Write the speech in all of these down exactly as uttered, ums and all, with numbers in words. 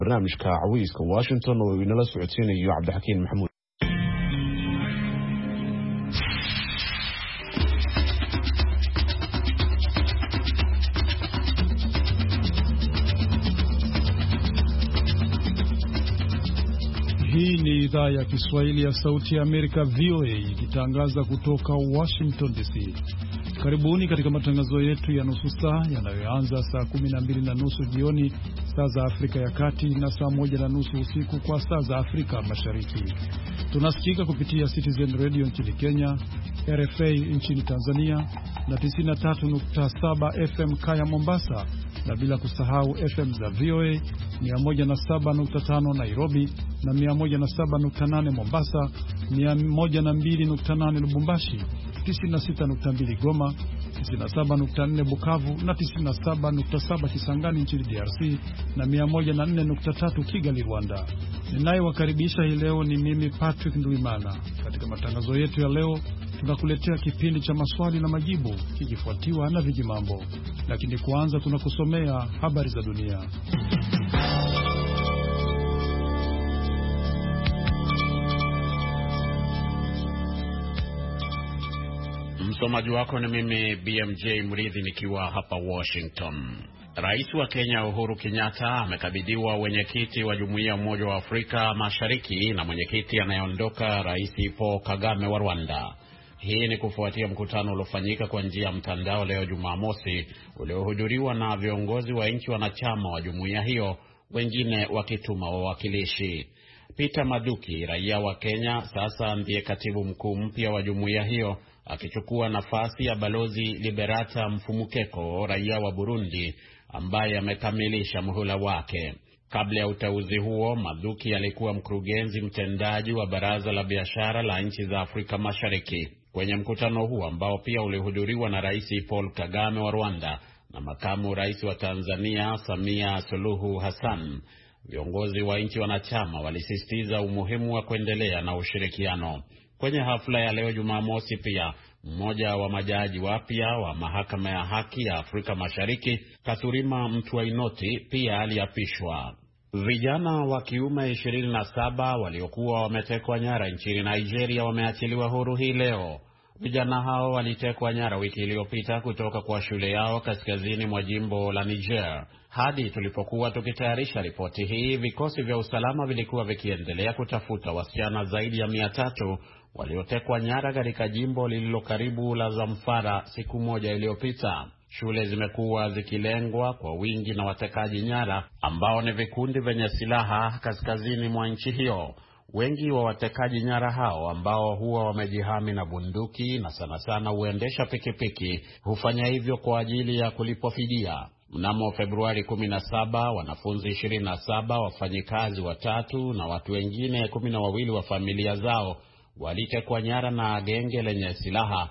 barnaamijka Cawayska Washington oo inala socodsiinayo Cabdixakiin Maxamuud. Hii ni idhaa ya Kiswahili ya Sauti ya Amerika V O A ikitangaza kutoka Washington D C. Karibuni katika matangazo yetu ya nusu saa yanayoanza saa kumi na mbili na nusu jioni saa za Afrika ya Kati na saa moja na nusu usiku kwa saa za Afrika Mashariki. Tunasikika kupitia Citizen Radio nchini Kenya, R F A nchini Tanzania na tisini na tatu nukta saba F M Kaya Mombasa, na bila kusahau F M za V O A mia moja na saba nukta tano Nairobi na mia moja na saba nukta nane Mombasa, mia moja na mbili nukta nane Lubumbashi, tisini na sita nukta mbili Goma, tisini na saba nukta nne Bukavu na tisini na saba nukta saba Kisangani nchini D R C na mia moja na nne nukta tatu Kigali, Rwanda. Ninayewakaribisha hii leo ni mimi Patrick Ndwimana. Katika matangazo yetu ya leo tunakuletea kipindi cha maswali na majibu kikifuatiwa na vijimambo. Lakini kwanza tunakusomea habari za dunia. Msomaji wako ni mimi B M J Mridhi nikiwa hapa Washington. Rais wa Kenya Uhuru Kenyatta amekabidhiwa wenyekiti wa Jumuiya ya Umoja wa Afrika Mashariki na mwenyekiti anayeondoka Rais Paul Kagame wa Rwanda. Hii ni kufuatia mkutano uliofanyika kwa njia ya mtandao leo Jumamosi, uliohudhuriwa na viongozi wa nchi wanachama wa jumuiya hiyo, wengine wakituma wawakilishi. Peter Maduki, raia wa Kenya, sasa ndiye katibu mkuu mpya wa jumuiya hiyo, akichukua nafasi ya Balozi Liberata Mfumukeko, raia wa Burundi, ambaye amekamilisha muhula wake. Kabla ya uteuzi huo, Maduki alikuwa mkurugenzi mtendaji wa Baraza la Biashara la Nchi za Afrika Mashariki. Kwenye mkutano huo ambao pia ulihudhuriwa na Rais Paul Kagame wa Rwanda na makamu rais wa Tanzania Samia Suluhu Hassan, viongozi wa nchi wanachama walisisitiza umuhimu wa kuendelea na ushirikiano. Kwenye hafla ya leo Jumamosi pia, mmoja wa majaji wapya wa Mahakama ya Haki ya Afrika Mashariki, Kathurima Mtwainoti, pia aliapishwa. Vijana wa kiume ishirini na saba waliokuwa wametekwa nyara nchini Nigeria wameachiliwa huru hii leo. Vijana hao walitekwa nyara wiki iliyopita kutoka kwa shule yao kaskazini mwa jimbo la Niger. Hadi tulipokuwa tukitayarisha ripoti hii, vikosi vya usalama vilikuwa vikiendelea kutafuta wasichana zaidi ya mia tatu waliotekwa nyara katika jimbo lililo karibu la Zamfara siku moja iliyopita. Shule zimekuwa zikilengwa kwa wingi na watekaji nyara ambao ni vikundi vyenye silaha kaskazini mwa nchi hiyo. Wengi wa watekaji nyara hao ambao huwa wamejihami na bunduki na sana sana huendesha pikipiki hufanya hivyo kwa ajili ya kulipwa fidia. Mnamo Februari kumi na saba, wanafunzi ishirini na saba, wafanyikazi watatu na watu wengine kumi na wawili wa familia zao walitekwa nyara na genge lenye silaha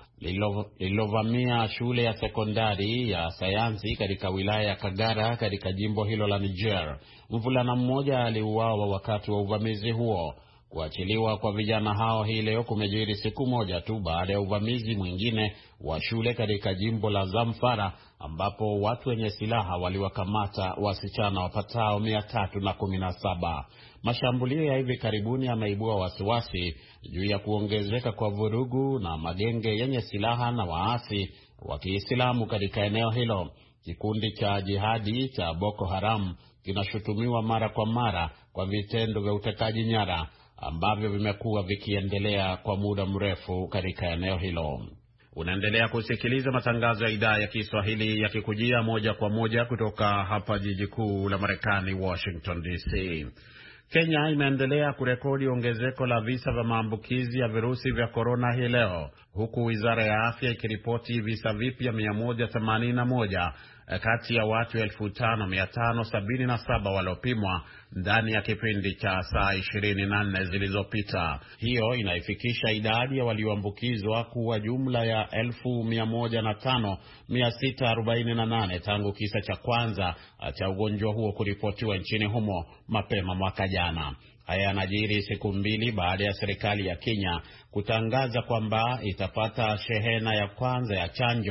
lililovamia shule ya sekondari ya sayansi katika wilaya ya Kagara katika jimbo hilo la Niger. Mvulana mmoja aliuawa wakati wa uvamizi huo. Kuachiliwa kwa vijana hao hii leo kumejiri siku moja tu baada ya uvamizi mwingine wa shule katika jimbo la Zamfara, ambapo watu wenye silaha waliwakamata wasichana wapatao mia tatu na kumi na saba. Mashambulio ya hivi karibuni yameibua wasiwasi juu ya kuongezeka kwa vurugu na magenge yenye silaha na waasi wa Kiislamu katika eneo hilo. Kikundi cha jihadi cha Boko Haram kinashutumiwa mara kwa mara kwa vitendo vya utekaji nyara ambavyo vimekuwa vikiendelea kwa muda mrefu katika eneo hilo. Unaendelea kusikiliza matangazo ya idhaa ya Kiswahili yakikujia moja kwa moja kutoka hapa jiji kuu la Marekani, Washington D C. Kenya imeendelea kurekodi ongezeko la visa vya maambukizi ya virusi vya korona hii leo, huku Wizara ya Afya ikiripoti visa vipya mia moja themanini na moja kati ya watu elfu tano mia tano sabini na saba waliopimwa ndani ya kipindi cha saa ishirini na nne zilizopita. Hiyo inaifikisha idadi ya walioambukizwa kuwa jumla ya elfu mia moja na tano mia sita arobaini na nane tangu kisa cha kwanza cha ugonjwa huo kuripotiwa nchini humo mapema mwaka jana. Haya yanajiri siku mbili baada ya serikali ya Kenya kutangaza kwamba itapata shehena ya kwanza ya chanjo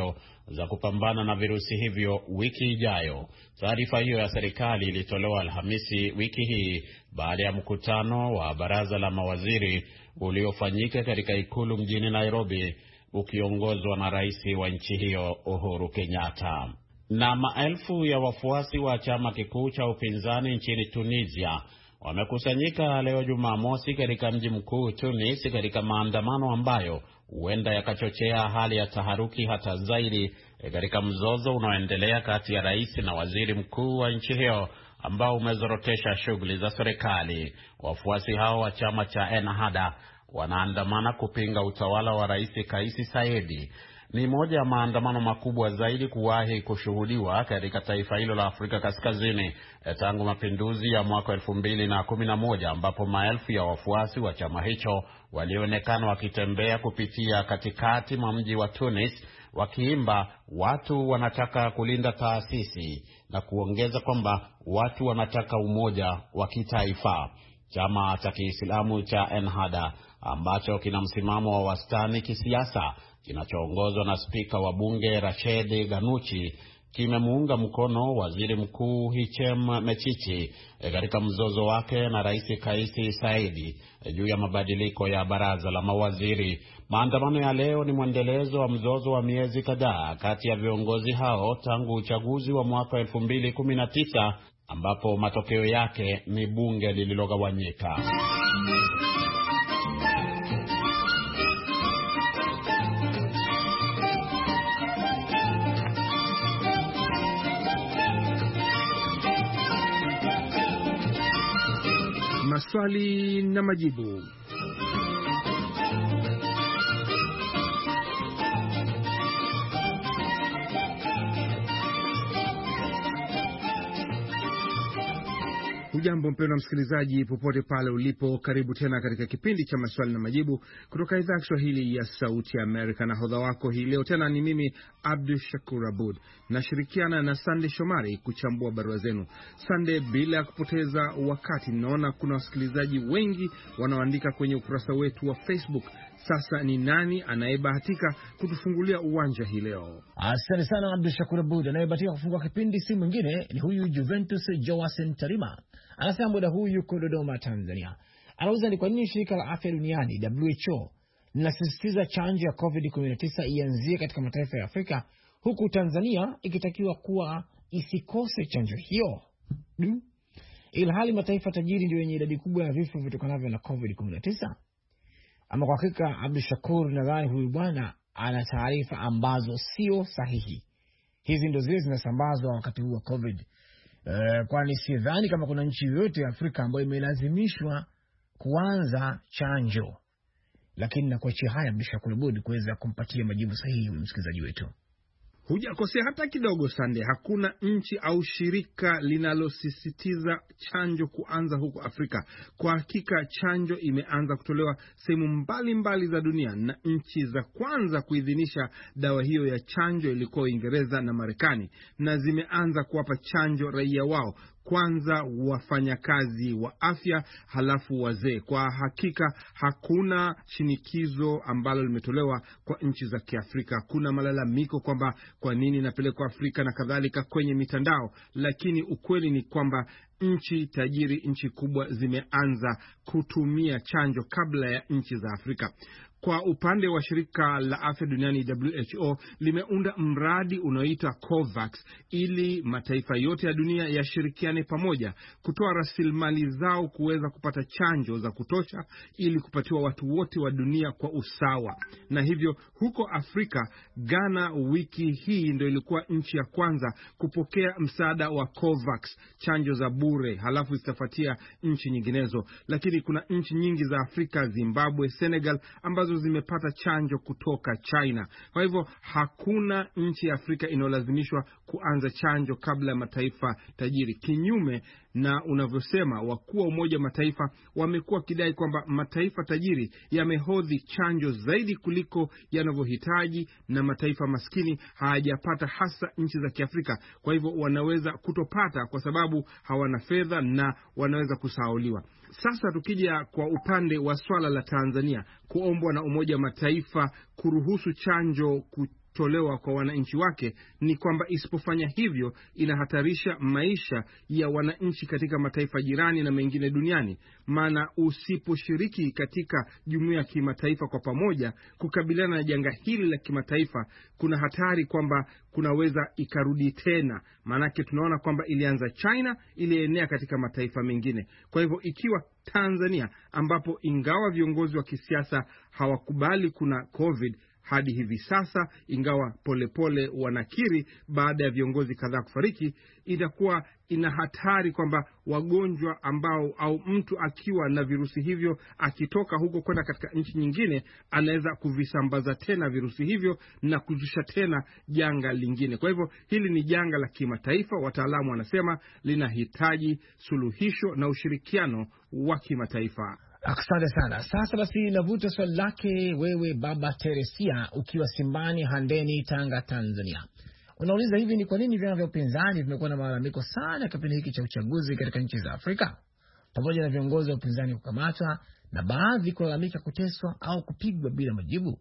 za kupambana na virusi hivyo wiki ijayo. Taarifa hiyo ya serikali ilitolewa Alhamisi wiki hii baada ya mkutano wa baraza la mawaziri uliofanyika katika ikulu mjini Nairobi, ukiongozwa na rais wa nchi hiyo Uhuru Kenyatta. Na maelfu ya wafuasi wa chama kikuu cha upinzani nchini Tunisia wamekusanyika leo Jumamosi katika mji mkuu Tunis katika maandamano ambayo huenda yakachochea hali ya taharuki hata zaidi katika mzozo unaoendelea kati ya rais na waziri mkuu wa nchi hiyo ambao umezorotesha shughuli za serikali. Wafuasi hao wa chama cha Ennahda wanaandamana kupinga utawala wa rais Kaisi Saidi. Ni moja ya maandamano makubwa zaidi kuwahi kushuhudiwa katika taifa hilo la Afrika Kaskazini tangu mapinduzi ya mwaka elfu mbili na kumi na moja, ambapo maelfu ya wafuasi wa chama hicho walionekana wakitembea kupitia katikati mwa mji wa Tunis wakiimba watu wanataka kulinda taasisi na kuongeza kwamba watu wanataka umoja wa kitaifa. Chama cha Kiislamu cha Ennahda ambacho kina msimamo wa wastani kisiasa kinachoongozwa na spika wa bunge Rached Ghannouchi kimemuunga mkono waziri mkuu Hichem Mechichi katika mzozo wake na rais Kaisi Saidi juu ya mabadiliko ya baraza la mawaziri. Maandamano ya leo ni mwendelezo wa mzozo wa miezi kadhaa kati ya viongozi hao tangu uchaguzi wa mwaka elfu mbili kumi na tisa ambapo matokeo yake ni bunge lililogawanyika. Maswali na majibu. Hujambo mpendwa msikilizaji popote pale ulipo, karibu tena katika kipindi cha maswali na majibu kutoka idhaa ya Kiswahili ya Sauti ya Amerika. Na hodha wako hii leo tena ni mimi Abdul Shakur Abud, nashirikiana na Sande Shomari kuchambua barua zenu. Sande, bila ya kupoteza wakati, naona kuna wasikilizaji wengi wanaoandika kwenye ukurasa wetu wa Facebook. Sasa ni nani anayebahatika kutufungulia uwanja hii leo? Asante sana Abdul Shakur Abud. Anayebahatika kufungua kipindi si mwingine ni huyu Juventus Joasen Tarima. Anasema muda huu yuko Dodoma, Tanzania. Anauliza ni kwa nini shirika la afya duniani W H O linasisitiza chanjo ya covid kumi na tisa ianzie katika mataifa ya Afrika, huku Tanzania ikitakiwa kuwa isikose chanjo hiyo, Du? ilhali mataifa tajiri ndio yenye idadi kubwa ya vifo vitokanavyo na covid kumi na tisa. Ama kwa hakika Abdul Shakur, nadhani huyu bwana ana taarifa ambazo sio sahihi. Hizi ndio zile zinasambazwa wakati huu wa COVID. Uh, kwani sidhani kama kuna nchi yoyote ya Afrika ambayo imelazimishwa kuanza chanjo. Lakini na kuachia haya Abdul Shakur Abud kuweza kumpatia majibu sahihi msikilizaji wetu. Hujakosea hata kidogo Sande. Hakuna nchi au shirika linalosisitiza chanjo kuanza huko Afrika. Kwa hakika chanjo imeanza kutolewa sehemu mbalimbali za dunia, na nchi za kwanza kuidhinisha dawa hiyo ya chanjo ilikuwa Uingereza na Marekani, na zimeanza kuwapa chanjo raia wao, kwanza wafanyakazi wa afya, halafu wazee. Kwa hakika hakuna shinikizo ambalo limetolewa kwa nchi za Kiafrika. Kuna malalamiko kwamba kwa nini napelekwa Afrika na kadhalika kwenye mitandao, lakini ukweli ni kwamba nchi tajiri, nchi kubwa zimeanza kutumia chanjo kabla ya nchi za Afrika. Kwa upande wa shirika la afya duniani W H O limeunda mradi unaoitwa COVAX ili mataifa yote ya dunia yashirikiane pamoja kutoa rasilimali zao kuweza kupata chanjo za kutosha ili kupatiwa watu wote wa dunia kwa usawa. Na hivyo huko Afrika, Ghana wiki hii ndio ilikuwa nchi ya kwanza kupokea msaada wa COVAX, chanjo za bure, halafu zitafuatia nchi nyinginezo. Lakini kuna nchi nyingi za Afrika, Zimbabwe, Senegal, ambazo zimepata chanjo kutoka China. Kwa hivyo hakuna nchi ya Afrika inayolazimishwa kuanza chanjo kabla ya mataifa tajiri. Kinyume na unavyosema, wakuu wa Umoja wa Mataifa wamekuwa kidai kwamba mataifa tajiri yamehodhi chanjo zaidi kuliko yanavyohitaji, na mataifa maskini hayajapata, hasa nchi za Kiafrika. Kwa hivyo wanaweza kutopata kwa sababu hawana fedha na wanaweza kusahauliwa. Sasa tukija kwa upande wa swala la Tanzania kuombwa na Umoja wa Mataifa kuruhusu chanjo tolewa kwa wananchi wake ni kwamba isipofanya hivyo inahatarisha maisha ya wananchi katika mataifa jirani na mengine duniani. Maana usiposhiriki katika jumuiya ya kimataifa kwa pamoja kukabiliana na janga hili la kimataifa, kuna hatari kwamba kunaweza ikarudi tena. Maanake tunaona kwamba ilianza China, ilienea katika mataifa mengine. Kwa hivyo ikiwa Tanzania, ambapo ingawa viongozi wa kisiasa hawakubali kuna COVID hadi hivi sasa, ingawa polepole pole wanakiri baada ya viongozi kadhaa kufariki, itakuwa ina hatari kwamba wagonjwa ambao au mtu akiwa na virusi hivyo akitoka huko kwenda katika nchi nyingine anaweza kuvisambaza tena virusi hivyo na kuzusha tena janga lingine. Kwa hivyo hili ni janga la kimataifa, wataalamu wanasema linahitaji suluhisho na ushirikiano wa kimataifa. Asante sana. Sasa basi navuta swali lake wewe Baba Teresia ukiwa Simbani Handeni, Tanga, Tanzania. Unauliza hivi, ni kwa nini vyama vya upinzani vimekuwa na malalamiko sana kipindi hiki cha uchaguzi katika nchi za Afrika, pamoja na viongozi wa upinzani kukamatwa na baadhi kulalamika kuteswa au kupigwa bila majibu?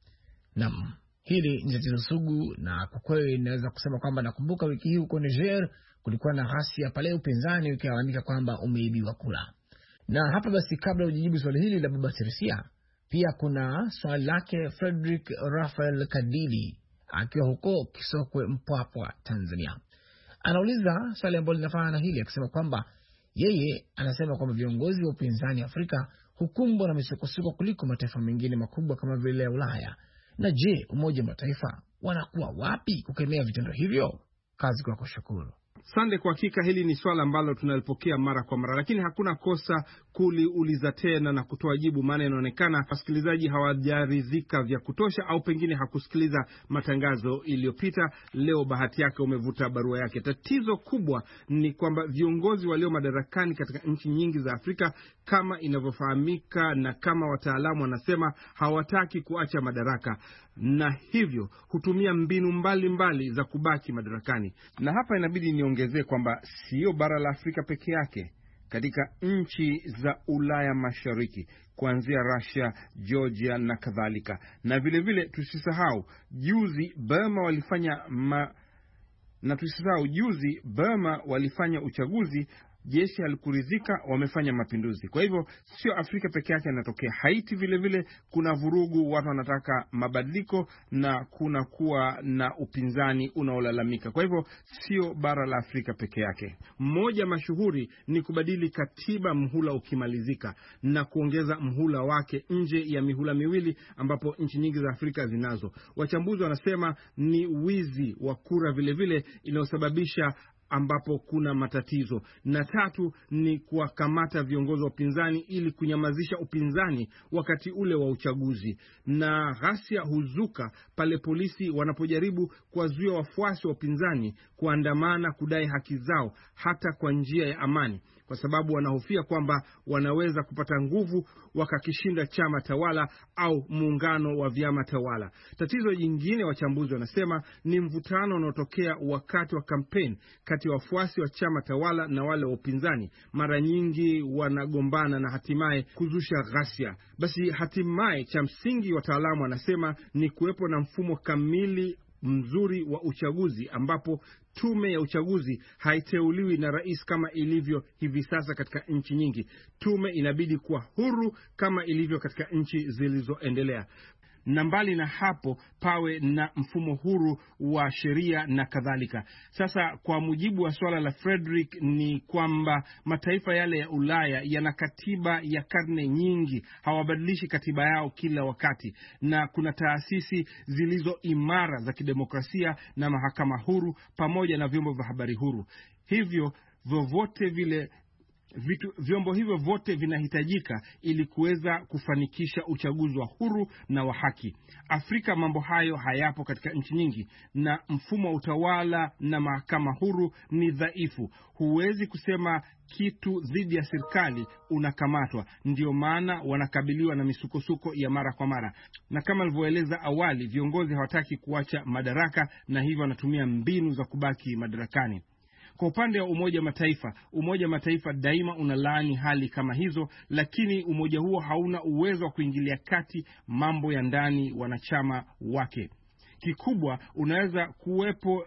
Naam, hili ni tatizo sugu, na kwa kweli naweza kusema kwamba nakumbuka wiki hii huko Niger kulikuwa na ghasia pale upinzani ukilalamika kwamba umeibiwa kura. Na hapa basi, kabla ujijibu swali hili la Baba Teresia, pia kuna swali lake Frederick Rafael Kadili akiwa huko Kisokwe, Mpwapwa, Tanzania. Anauliza swali ambalo linafanana na hili, akisema kwamba yeye anasema kwamba viongozi wa upinzani Afrika hukumbwa na misukosuko kuliko mataifa mengine makubwa kama vile Ulaya. Na je, Umoja wa Mataifa wanakuwa wapi kukemea vitendo hivyo? Kazi kwa kushukuru. Sande, kwa hakika hili ni swala ambalo tunalipokea mara kwa mara, lakini hakuna kosa kuliuliza tena na kutoa jibu, maana inaonekana wasikilizaji hawajaridhika vya kutosha, au pengine hakusikiliza matangazo iliyopita. Leo bahati yake umevuta barua yake. Tatizo kubwa ni kwamba viongozi walio madarakani katika nchi nyingi za Afrika, kama inavyofahamika na kama wataalamu wanasema, hawataki kuacha madaraka, na hivyo hutumia mbinu mbalimbali mbali za kubaki madarakani. Na hapa inabidi niongezee kwamba sio bara la Afrika peke yake. Katika nchi za Ulaya Mashariki, kuanzia Russia, Georgia na kadhalika. Na vile vile tusisahau juzi Burma walifanya ma... na tusisahau juzi Burma walifanya uchaguzi, jeshi halikuridhika, wamefanya mapinduzi. Kwa hivyo sio Afrika peke yake yanatokea. Haiti vile vile kuna vurugu, watu wanataka mabadiliko na kuna kuwa na upinzani unaolalamika. Kwa hivyo sio bara la Afrika peke yake. Mmoja mashuhuri ni kubadili katiba mhula ukimalizika na kuongeza mhula wake nje ya mihula miwili ambapo nchi nyingi za Afrika zinazo. Wachambuzi wanasema ni wizi wa kura vile vile inayosababisha ambapo kuna matatizo. Na tatu ni kuwakamata viongozi wa upinzani ili kunyamazisha upinzani wakati ule wa uchaguzi. Na ghasia huzuka pale polisi wanapojaribu kuwazuia wafuasi wa upinzani kuandamana kudai haki zao hata kwa njia ya amani, kwa sababu wanahofia kwamba wanaweza kupata nguvu wakakishinda chama tawala au muungano wa vyama tawala. Tatizo jingine wachambuzi wanasema ni mvutano unaotokea wakati wa kampeni kati ya wafuasi wa chama tawala na wale wa upinzani. Mara nyingi wanagombana na hatimaye kuzusha ghasia. Basi hatimaye cha msingi wataalamu wanasema ni kuwepo na mfumo kamili mzuri wa uchaguzi ambapo tume ya uchaguzi haiteuliwi na rais kama ilivyo hivi sasa katika nchi nyingi. Tume inabidi kuwa huru kama ilivyo katika nchi zilizoendelea. Na mbali na hapo pawe na mfumo huru wa sheria na kadhalika. Sasa kwa mujibu wa swala la Frederick ni kwamba mataifa yale ya Ulaya yana katiba ya karne nyingi, hawabadilishi katiba yao kila wakati, na kuna taasisi zilizo imara za kidemokrasia na mahakama huru pamoja na vyombo vya habari huru. Hivyo vyovyote vile Vitu, vyombo hivyo vote vinahitajika ili kuweza kufanikisha uchaguzi wa huru na wa haki. Afrika mambo hayo hayapo katika nchi nyingi, na mfumo wa utawala na mahakama huru ni dhaifu. Huwezi kusema kitu dhidi ya serikali unakamatwa. Ndio maana wanakabiliwa na misukosuko ya mara kwa mara. Na kama nilivyoeleza awali, viongozi hawataki kuacha madaraka na hivyo wanatumia mbinu za kubaki madarakani. Kwa upande wa Umoja wa Mataifa, Umoja wa Mataifa daima unalaani hali kama hizo, lakini umoja huo hauna uwezo wa kuingilia kati mambo ya ndani wanachama wake. kikubwa unaweza kuwepo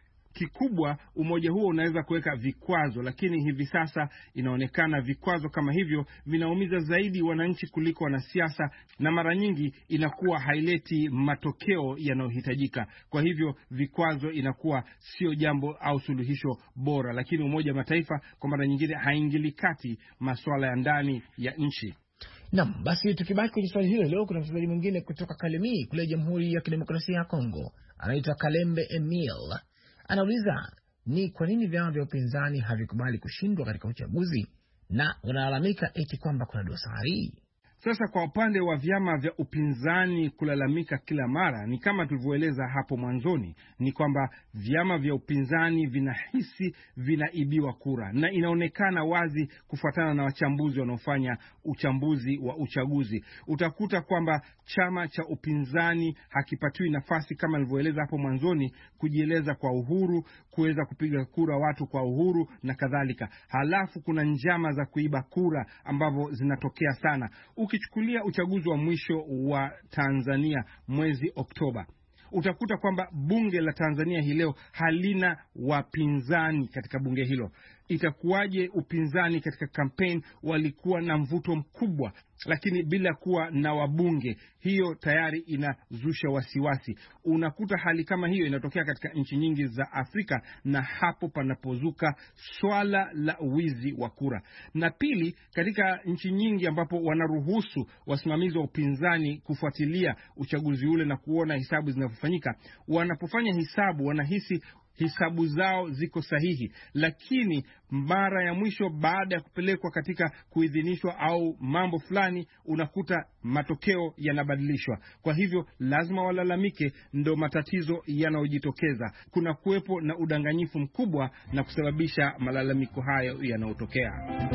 kikubwa umoja huo unaweza kuweka vikwazo, lakini hivi sasa inaonekana vikwazo kama hivyo vinaumiza zaidi wananchi kuliko wanasiasa, na mara nyingi inakuwa haileti matokeo yanayohitajika. Kwa hivyo vikwazo inakuwa sio jambo au suluhisho bora, lakini Umoja wa Mataifa kwa mara nyingine haingili kati masuala ya ndani ya nchi. Naam, basi tukibaki kwenye swali hilo leo, kuna msemaji mwingine kutoka Kalemi kule Jamhuri ya Kidemokrasia ya Kongo, anaitwa Kalembe Emil. Anauliza ni kwa nini vyama vya upinzani havikubali kushindwa katika uchaguzi na wanalalamika eti kwamba kuna dosari. Sasa kwa upande wa vyama vya upinzani kulalamika kila mara, ni kama tulivyoeleza hapo mwanzoni, ni kwamba vyama vya upinzani vinahisi vinaibiwa kura, na inaonekana wazi kufuatana na wachambuzi wanaofanya uchambuzi wa uchaguzi. Utakuta kwamba chama cha upinzani hakipatiwi nafasi kama nilivyoeleza hapo mwanzoni kujieleza kwa uhuru, kuweza kupiga kura watu kwa uhuru na kadhalika. Halafu kuna njama za kuiba kura ambavyo zinatokea sana. Ukichukulia uchaguzi wa mwisho wa Tanzania mwezi Oktoba, utakuta kwamba bunge la Tanzania hii leo halina wapinzani katika bunge hilo. Itakuwaje upinzani katika campaign walikuwa na mvuto mkubwa, lakini bila kuwa na wabunge? Hiyo tayari inazusha wasiwasi. Unakuta hali kama hiyo inatokea katika nchi nyingi za Afrika, na hapo panapozuka swala la wizi wa kura. Na pili, katika nchi nyingi ambapo wanaruhusu wasimamizi wa upinzani kufuatilia uchaguzi ule na kuona hisabu zinazofanyika, wanapofanya hisabu wanahisi hisabu zao ziko sahihi, lakini mara ya mwisho baada ya kupelekwa katika kuidhinishwa au mambo fulani, unakuta matokeo yanabadilishwa. Kwa hivyo lazima walalamike, ndo matatizo yanayojitokeza. Kuna kuwepo na udanganyifu mkubwa na kusababisha malalamiko hayo yanayotokea.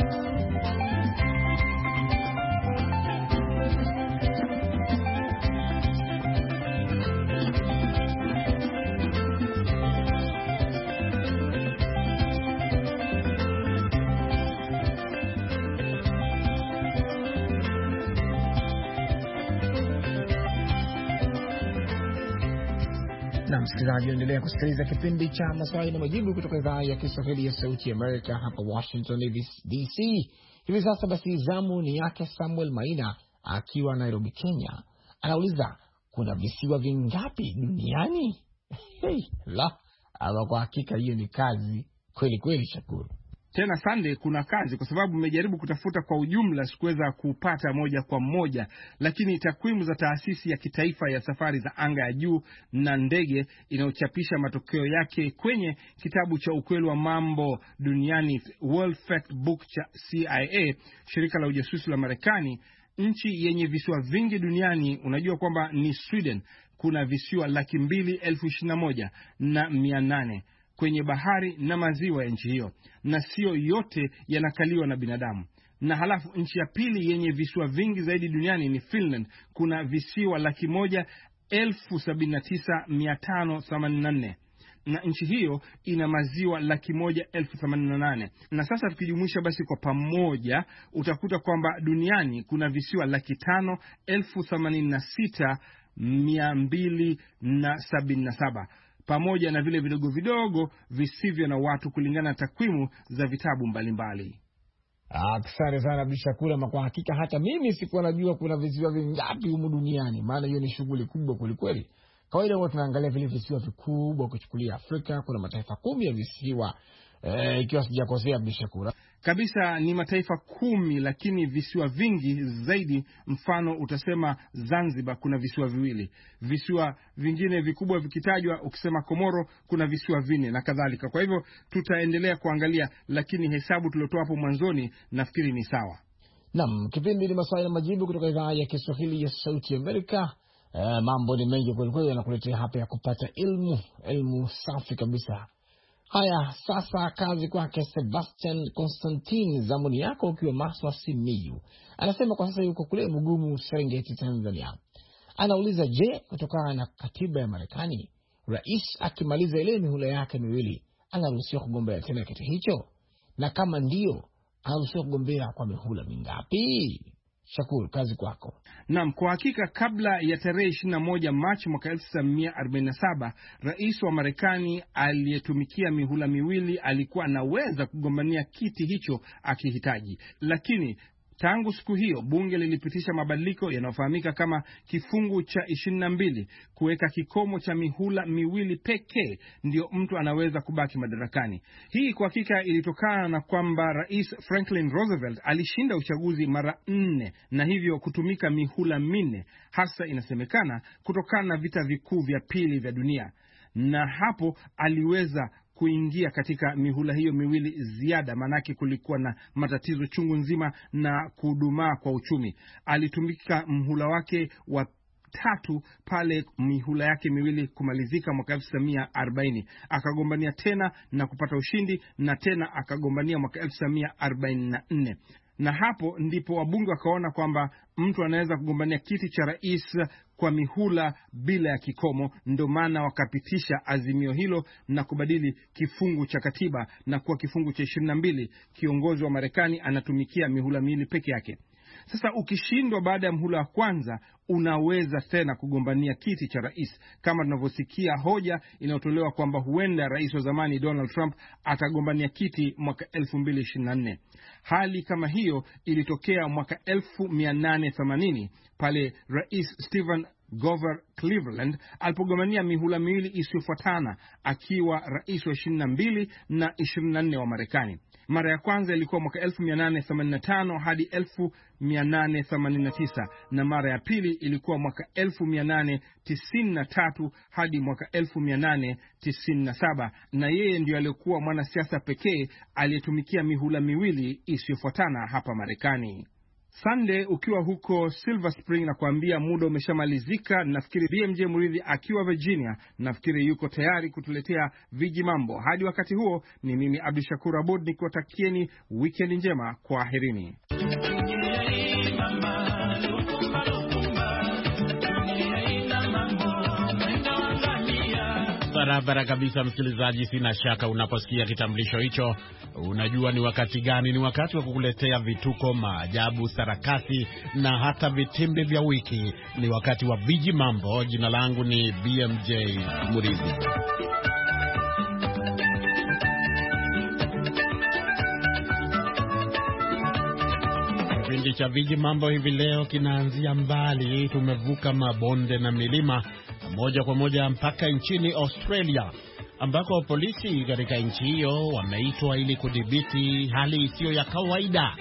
Na msikilizaji, endelea kusikiliza kipindi cha maswali na majibu kutoka idhaa ya Kiswahili ya Sauti ya Amerika hapa Washington D C. Hivi sasa basi zamu ni yake Samuel Maina akiwa Nairobi, Kenya. Anauliza kuna visiwa vingapi duniani? Hey, la, ama kwa hakika hiyo ni kazi kweli kweli, Shakuru. Tena Sunday, kuna kazi kwa sababu nimejaribu kutafuta kwa ujumla, sikuweza kupata moja kwa moja, lakini takwimu za taasisi ya kitaifa ya safari za anga ya juu na ndege inayochapisha matokeo yake kwenye kitabu cha ukweli wa mambo duniani World Fact Book cha C I A, shirika la ujasusi la Marekani, nchi yenye visiwa vingi duniani unajua kwamba ni Sweden. Kuna visiwa laki mbili elfu ishirini na moja na mia nane kwenye bahari na maziwa ya nchi hiyo, na sio yote yanakaliwa na binadamu. Na halafu nchi ya pili yenye visiwa vingi zaidi duniani ni Finland. Kuna visiwa laki moja elfu sabini na tisa mia tano themanini na nne, na nchi hiyo ina maziwa laki moja elfu themanini na nane. Na sasa tukijumuisha basi kwa pamoja, utakuta kwamba duniani kuna visiwa laki tano elfu themanini na sita mia mbili na sabini na saba, pamoja na vile vidogo vidogo visivyo na watu, kulingana na takwimu za vitabu mbalimbali. Asante sana Bishakura, kwa hakika hata mimi sikuwa najua kuna visiwa vingapi humu duniani, maana hiyo ni shughuli kubwa kweli kweli. Kawaida huwa tunaangalia vile visiwa vikubwa, kuchukulia Afrika kuna mataifa kumi ya visiwa, eh, ikiwa sijakosea Bishakura. Kabisa ni mataifa kumi, lakini visiwa vingi zaidi. Mfano utasema Zanzibar kuna visiwa viwili, visiwa vingine vikubwa vikitajwa ukisema Komoro kuna visiwa vinne na kadhalika. Kwa hivyo tutaendelea kuangalia, lakini hesabu tuliotoa hapo mwanzoni nafikiri ni sawa. Naam, kipindi ni maswali na majibu kutoka idhaa ya Kiswahili ya Sauti ya Amerika. Eh, mambo ni mengi kweli kweli yanakuletea hapa ya kupata ilmu, ilmu safi kabisa. Haya, sasa kazi kwake Sebastian Constantine, zamuni yako ukiwa Maswa Simiyu. Anasema kwa sasa yuko kule Mugumu, Serengeti, Tanzania. Anauliza, je, kutokana na katiba ya Marekani, rais akimaliza ile mihula yake miwili anaruhusiwa kugombea tena kiti hicho? Na kama ndio, anaruhusiwa kugombea kwa mihula mingapi? Shakur, kazi kwako. Naam, kwa hakika kabla ya tarehe ishirini na moja Machi mwaka elfu tisa mia arobaini na saba, rais wa Marekani aliyetumikia mihula miwili alikuwa anaweza kugombania kiti hicho akihitaji. Lakini tangu siku hiyo bunge lilipitisha mabadiliko yanayofahamika kama kifungu cha ishirini na mbili kuweka kikomo cha mihula miwili pekee ndio mtu anaweza kubaki madarakani. Hii kwa hakika ilitokana na kwamba Rais Franklin Roosevelt alishinda uchaguzi mara nne na hivyo kutumika mihula minne, hasa inasemekana kutokana na vita vikuu vya pili vya dunia, na hapo aliweza kuingia katika mihula hiyo miwili ziada, manake kulikuwa na matatizo chungu nzima na kudumaa kwa uchumi. Alitumika mhula wake wa tatu pale mihula yake miwili kumalizika mwaka elfu tisa mia arobaini, akagombania tena na kupata ushindi, na tena akagombania mwaka elfu tisa mia arobaini na nne. Na hapo ndipo wabunge wakaona kwamba mtu anaweza kugombania kiti cha rais kwa mihula bila ya kikomo, ndio maana wakapitisha azimio hilo na kubadili kifungu cha katiba na kuwa kifungu cha ishirini na mbili, kiongozi wa Marekani anatumikia mihula miwili peke yake. Sasa ukishindwa baada ya mhula wa kwanza, unaweza tena kugombania kiti cha rais, kama tunavyosikia hoja inayotolewa kwamba huenda rais wa zamani Donald Trump atagombania kiti mwaka elfu mbili ishirini na nne. Hali kama hiyo ilitokea mwaka elfu mia nane themanini pale Rais Stephen Grover Cleveland alipogombania mihula miwili isiyofuatana akiwa rais wa ishirini na mbili na ishirini na nne wa Marekani. Mara ya kwanza ilikuwa mwaka elfu mia nane themanini na tano hadi elfu mia nane themanini na tisa na mara ya pili ilikuwa mwaka elfu mia nane tisini na tatu hadi mwaka elfu mia nane tisini na saba, na yeye ndiyo aliyekuwa mwanasiasa pekee aliyetumikia mihula miwili isiyofuatana hapa Marekani. Sunday ukiwa huko Silver Spring na kuambia muda umeshamalizika. Nafikiri B M J Muridhi akiwa Virginia, nafikiri yuko tayari kutuletea viji mambo. Hadi wakati huo, ni mimi Abdul Shakur Abud nikiwatakieni weekend njema. Kwaherini. Barabara kabisa, msikilizaji, sina shaka unaposikia kitambulisho hicho unajua ni wakati gani. Ni wakati wa kukuletea vituko, maajabu, sarakasi na hata vitimbi vya wiki. Ni wakati wa viji mambo. Jina langu ni B M J Muridhi. Kipindi cha viji mambo hivi leo kinaanzia mbali. Tumevuka mabonde na milima moja kwa moja mpaka nchini Australia, ambako polisi katika nchi hiyo wameitwa ili kudhibiti hali isiyo ya kawaida.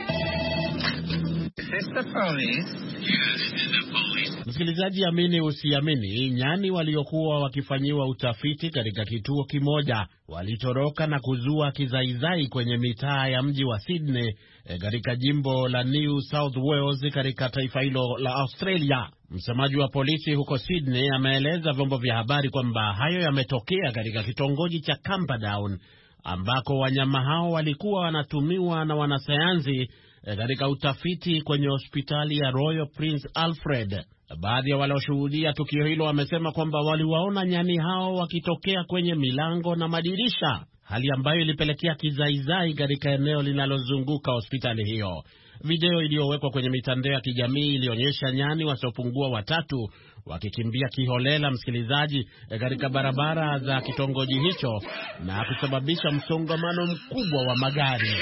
Msikilizaji, amini usiamini, nyani waliokuwa wakifanyiwa utafiti katika kituo kimoja walitoroka na kuzua kizaizai kwenye mitaa ya mji wa Sydney katika jimbo la New South Wales katika taifa hilo la Australia. Msemaji wa polisi huko Sydney ameeleza vyombo vya habari kwamba hayo yametokea katika kitongoji cha Camperdown, ambako wanyama hao walikuwa wanatumiwa na wanasayansi katika utafiti kwenye hospitali ya Royal Prince Alfred. Baadhi ya walioshuhudia tukio hilo wamesema kwamba waliwaona nyani hao wakitokea kwenye milango na madirisha, hali ambayo ilipelekea kizaizai katika eneo linalozunguka hospitali hiyo. Video iliyowekwa kwenye mitandao ya kijamii ilionyesha nyani wasiopungua watatu wakikimbia kiholela, msikilizaji, katika barabara za kitongoji hicho na kusababisha msongamano mkubwa wa magari.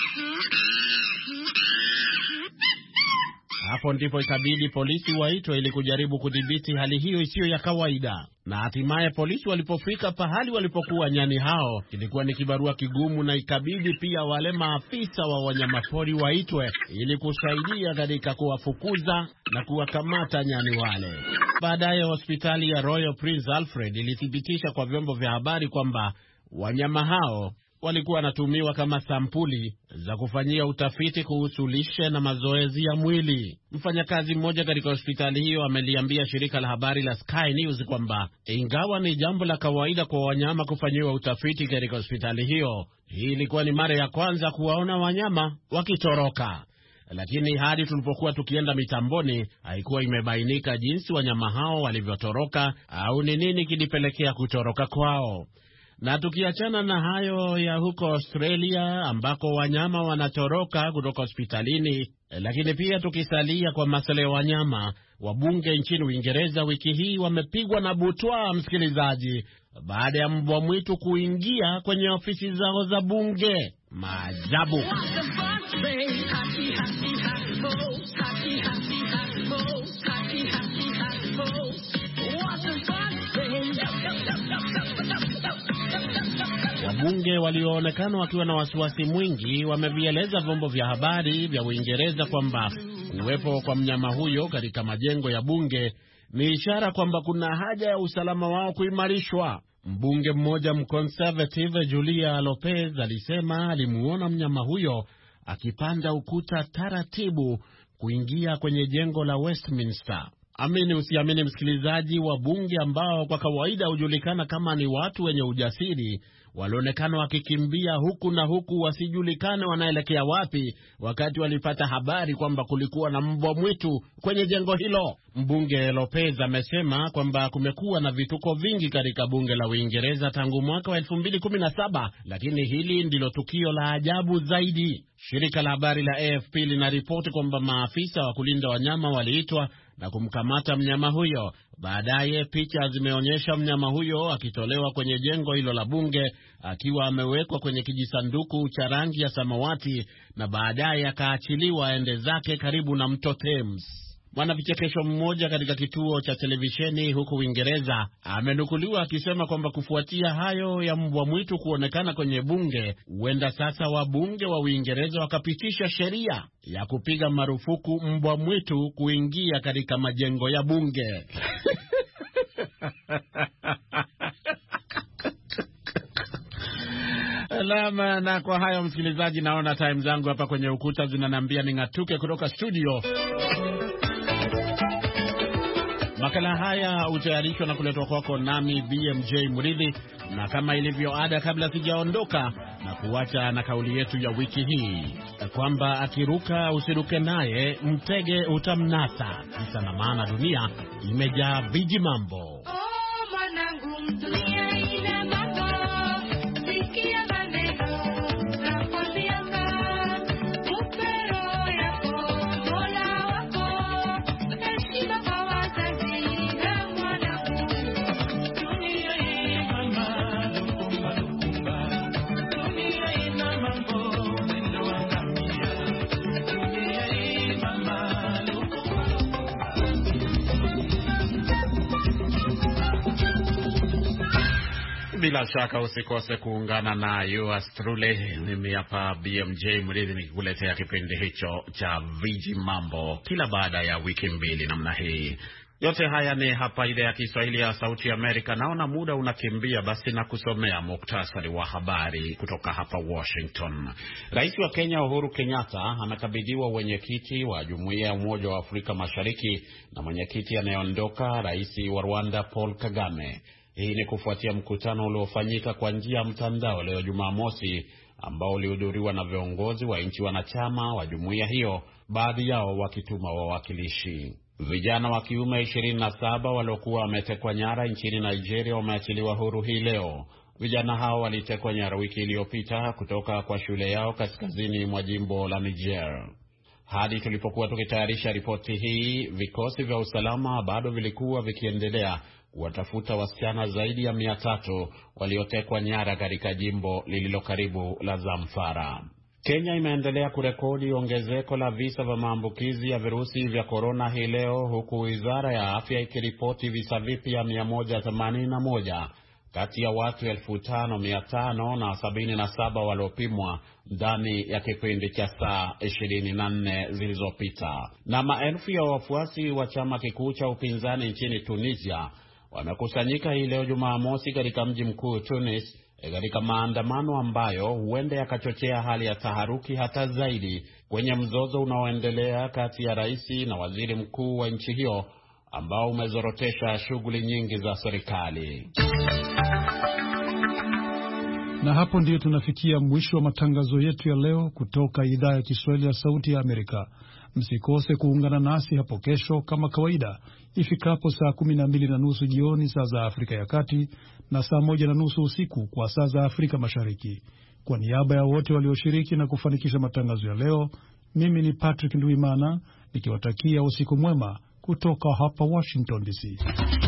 Hapo ndipo ikabidi polisi waitwe ili kujaribu kudhibiti hali hiyo isiyo ya kawaida. Na hatimaye polisi walipofika pahali walipokuwa nyani hao, ilikuwa ni kibarua kigumu, na ikabidi pia wale maafisa wa wanyamapori waitwe ili kusaidia katika kuwafukuza na kuwakamata nyani wale. Baadaye hospitali ya Royal Prince Alfred ilithibitisha kwa vyombo vya habari kwamba wanyama hao walikuwa wanatumiwa kama sampuli za kufanyia utafiti kuhusu lishe na mazoezi ya mwili. Mfanyakazi mmoja katika hospitali hiyo ameliambia shirika la habari la Sky News kwamba ingawa ni jambo la kawaida kwa wanyama kufanyiwa utafiti katika hospitali hiyo, hii ilikuwa ni mara ya kwanza kuwaona wanyama wakitoroka. Lakini hadi tulipokuwa tukienda mitamboni, haikuwa imebainika jinsi wanyama hao walivyotoroka au ni nini kilipelekea kutoroka kwao. Na tukiachana na hayo ya huko Australia ambako wanyama wanatoroka kutoka hospitalini, lakini pia tukisalia kwa masuala ya wanyama, wabunge nchini Uingereza wiki hii wamepigwa na butwaa, msikilizaji, baada ya mbwa mwitu kuingia kwenye ofisi zao za bunge. Maajabu. Wabunge walioonekana wakiwa na wasiwasi mwingi wamevieleza vyombo vya habari vya Uingereza kwamba uwepo kwa mnyama huyo katika majengo ya bunge ni ishara kwamba kuna haja ya usalama wao kuimarishwa. Mbunge mmoja mconservative Julia Lopez alisema alimuona mnyama huyo akipanda ukuta taratibu kuingia kwenye jengo la Westminster. Amini usiamini, msikilizaji, wa bunge ambao kwa kawaida hujulikana kama ni watu wenye ujasiri walionekana wakikimbia huku na huku wasijulikane wanaelekea wapi wakati walipata habari kwamba kulikuwa na mbwa mwitu kwenye jengo hilo. Mbunge Lopez amesema kwamba kumekuwa na vituko vingi katika bunge la Uingereza tangu mwaka wa elfu mbili kumi na saba, lakini hili ndilo tukio la ajabu zaidi. Shirika la habari la A F P linaripoti kwamba maafisa wa kulinda wanyama waliitwa na kumkamata mnyama huyo. Baadaye picha zimeonyesha mnyama huyo akitolewa kwenye jengo hilo la bunge akiwa amewekwa kwenye kijisanduku cha rangi ya samawati na baadaye akaachiliwa aende zake karibu na mto Thames. Mwanavichekesho mmoja katika kituo cha televisheni huko Uingereza amenukuliwa akisema kwamba kufuatia hayo ya mbwa mwitu kuonekana kwenye bunge, huenda sasa wabunge wa Uingereza wakapitisha sheria ya kupiga marufuku mbwa mwitu kuingia katika majengo ya bunge. Lama, na kwa hayo msikilizaji, naona time zangu hapa kwenye ukuta zinaniambia ning'atuke kutoka studio. Makala haya hutayarishwa na kuletwa kwako nami B M J Mridhi, na kama ilivyo ada, kabla sijaondoka na kuacha na kauli yetu ya wiki hii kwamba akiruka usiruke naye, mtege utamnasa. Kisa na maana dunia imejaa viji mambo. Bila shaka usikose kuungana na yours truly. Mimi hapa B M J Mridhi nikikuletea kipindi hicho cha viji mambo kila baada ya wiki mbili namna hii. Yote haya ni hapa idhaa ya Kiswahili ya Sauti ya Amerika. Naona muda unakimbia, basi na kusomea muktasari wa habari kutoka hapa Washington. Rais wa Kenya Uhuru Kenyatta amekabidhiwa wenyekiti wa Jumuiya ya Umoja wa Afrika Mashariki na mwenyekiti anayeondoka Rais wa Rwanda Paul Kagame. Hii ni kufuatia mkutano uliofanyika kwa njia ya mtandao leo Jumamosi, ambao ulihudhuriwa na viongozi wa nchi wanachama wa jumuiya hiyo, baadhi yao wakituma wawakilishi. Vijana wa kiume ishirini na saba waliokuwa wametekwa nyara nchini Nigeria wameachiliwa huru hii leo. Vijana hao walitekwa nyara wiki iliyopita kutoka kwa shule yao kaskazini mwa jimbo la Niger. Hadi tulipokuwa tukitayarisha ripoti hii, vikosi vya usalama bado vilikuwa vikiendelea kuwatafuta wasichana zaidi ya mia tatu waliotekwa nyara katika jimbo lililo karibu la Zamfara. Kenya imeendelea kurekodi ongezeko la visa vya maambukizi ya virusi vya korona hii leo, huku wizara ya afya ikiripoti visa vipya mia moja themanini na moja kati ya watu elfu tano mia tano sabini na saba waliopimwa ndani ya kipindi cha saa ishirini na nne zilizopita. Na maelfu ya wafuasi wa chama kikuu cha upinzani nchini Tunisia wamekusanyika hii leo Jumamosi katika mji mkuu Tunis katika maandamano ambayo huenda yakachochea hali ya taharuki hata zaidi kwenye mzozo unaoendelea kati ya rais na waziri mkuu wa nchi hiyo, ambao umezorotesha shughuli nyingi za serikali. Na hapo ndiyo tunafikia mwisho wa matangazo yetu ya leo kutoka idhaa ya Kiswahili ya Sauti ya Amerika. Msikose kuungana nasi hapo kesho kama kawaida ifikapo saa kumi na mbili na nusu jioni saa za Afrika ya Kati na saa moja na nusu usiku kwa saa za Afrika Mashariki. Kwa niaba ya wote walioshiriki na kufanikisha matangazo ya leo, mimi ni Patrick Ndwimana nikiwatakia usiku mwema kutoka hapa Washington D C.